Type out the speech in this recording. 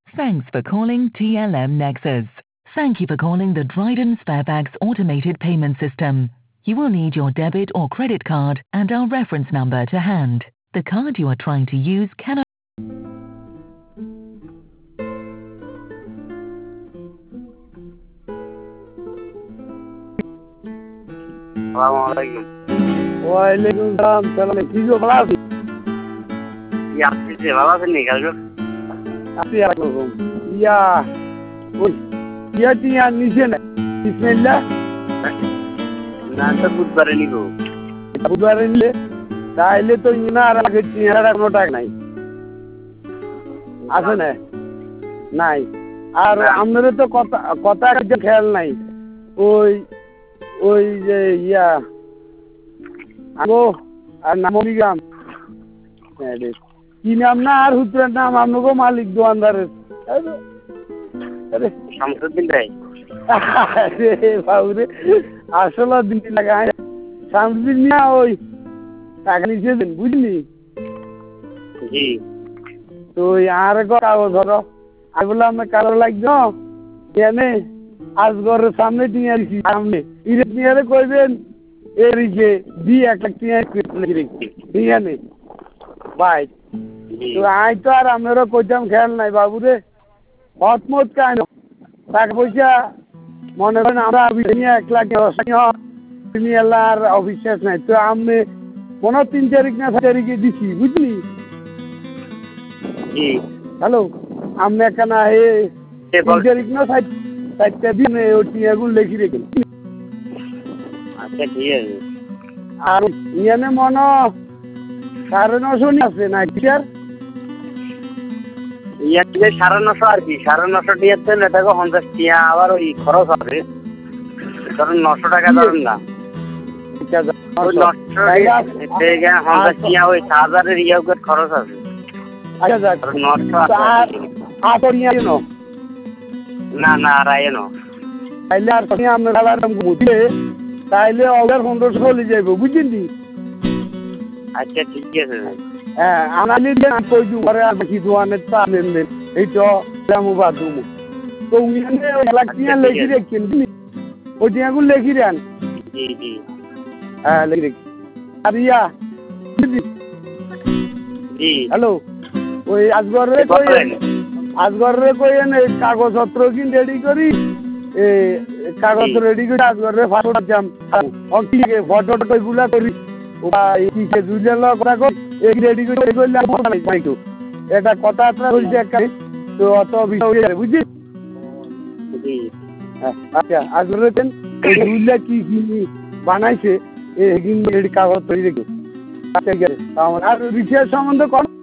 Thanks for calling TLM Nexus. Thank you for calling the Dryden Sparebags automated payment system. You will need your debit or credit card and our reference number to hand. The card you are trying to use cannot... ওয়ালাইকুম সালাম সালাম কি গো ভালো আছি ভালো আছেন নি কালকে আছি এরকম ওই টিয়া নিচে না বিসমিল্লাহ না তো বুধবারে নিব বুধবারে নিলে তাইলে তো ইনার আগে টিয়ার কোনো টাকা নাই আছে না নাই আর আমাদের তো কথা একটা খেয়াল নাই ওই ওই যে আগো আর নামলি গ্রাম কি নাম না আর হুতুরের নাম আপনাকে মালিক দোয়ানদারের শামসুদ্দিন ভাই বাবুরে আসলে দিন লাগায় শামসুদ্দিন না ওই টাকা নিচে দেন বুঝলি জি তো আর কাগজ ধরো আর বলে আমি কালো লাগছো কেনে আজ ঘরের সামনে টিয়া দিছি সামনে ইরে টিয়ারে কইবেন এরিকে দি একটা টিয়া রেখেছি ঠিক আছে ভাই তো আই তো আর আমারও কইতাম খেয়াল নাই বাবুরে হতমত কেন টাকা পয়সা মনে করেন আমরা 1 লাখ তুমি আর অবিশ্বাস নাই তো আমি 3 তারিখ না 4 তারিখে দিছি বুঝলি জি হ্যালো আমি কেন 3 তারিখ না 4টা দিনে ও টিয়াগুলো লিখি রেখে আচ্ছা ঠিক আছে আর ইয়ানে মনে 950 আছে না কি আর ইয়াতে 950 আর কি 950 টিয়াতে না টাকা 50 টিয়া আবার ওই খরচ আছে ধরুন 900 টাকা ধরুন না ওই 900 টাকা 50 টিয়া ওই 1000 এর ইয়ার খরচ আছে আচ্ছা যাক 900 আর ইয়া না না রায়নো তাইলে আর তুমি আমরা আলাদা বুঝলে তাইলে অর্ডার 1500 চলে যাবে বুঝলি আচ্ছা ঠিক আছে হ্যাঁ আনালি দিয়ে কই দু ঘরে আর কি দোয়ানে তা নেন এই তো জামু বাদুম তো উইনে লাকিয়া লেখি রেখেন ওই দিয়াগুলো লেখি দেন জি জি হ্যাঁ লেখি রেখেন আর ইয়া জি হ্যালো ওই আজগরে কই এনে কাগজপত্র কিন রেডি করি কাগজ রেডি করে আজগরে ফটো জাম ওকে ফটো কইগুলা করি এই যে দুইজন কথা কই এই রেডি করে কইলাম পাইতো এটা কথা আপনারা বলছে একটা তো অত বিষয় বুঝলি জি আচ্ছা আজগরে দেন এই দুইলা কি বানাইছে এই কাগজ তৈরি রেখে আচ্ছা আর রিচার্জ সম্বন্ধে কর